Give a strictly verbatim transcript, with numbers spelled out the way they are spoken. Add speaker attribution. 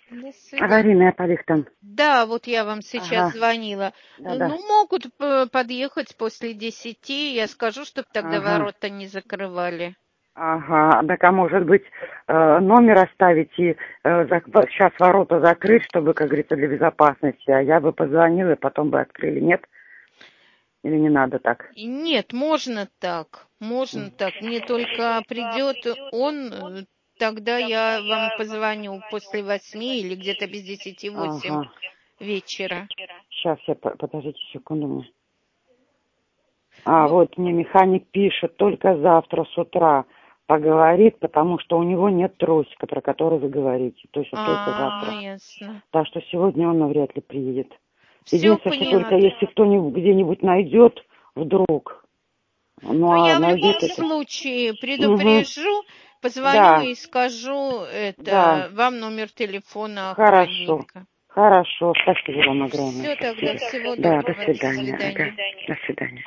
Speaker 1: До свидания.
Speaker 2: Аварийная полих там.
Speaker 1: Да, вот я вам сейчас
Speaker 2: Ага.
Speaker 1: звонила.
Speaker 2: Да-да.
Speaker 1: Ну, могут п- подъехать после десяти. Я скажу, чтобы тогда
Speaker 2: Ага.
Speaker 1: ворота не закрывали.
Speaker 2: Ага. Так, а может быть, э, номер оставить и э, сейчас ворота закрыть, чтобы, как говорится, для безопасности. А я бы позвонила, и потом бы открыли. Нет? Или не надо так?
Speaker 1: И нет, можно так. Можно так. Мне только придет он, э, тогда я вам позвоню после восьми или где-то без десяти восемь
Speaker 2: Ага.
Speaker 1: вечера.
Speaker 2: Сейчас я, по- подождите секунду. мне. А,
Speaker 1: Ну,
Speaker 2: вот мне механик пишет, только завтра с утра поговорит, потому что у него нет тросика, про который вы говорите. То есть вот только
Speaker 1: а,
Speaker 2: завтра.
Speaker 1: ясно.
Speaker 2: Так что сегодня он навряд ли приедет.
Speaker 1: Все
Speaker 2: Единственное, что только
Speaker 1: поняла.
Speaker 2: если кто-нибудь где-нибудь найдет вдруг, ну
Speaker 1: Ну,
Speaker 2: а
Speaker 1: я в
Speaker 2: найдет
Speaker 1: любом
Speaker 2: это.
Speaker 1: случае
Speaker 2: Угу.
Speaker 1: предупрежу, позвоню
Speaker 2: Да,
Speaker 1: и скажу
Speaker 2: да,
Speaker 1: это, вам номер телефона
Speaker 2: хорошо.
Speaker 1: охранника.
Speaker 2: Хорошо, спасибо вам огромное.
Speaker 1: Все тогда,
Speaker 2: Спасибо.
Speaker 1: всего
Speaker 2: Да, до
Speaker 1: доброго, до
Speaker 2: свидания. Ага.
Speaker 1: свидания.
Speaker 2: До свидания.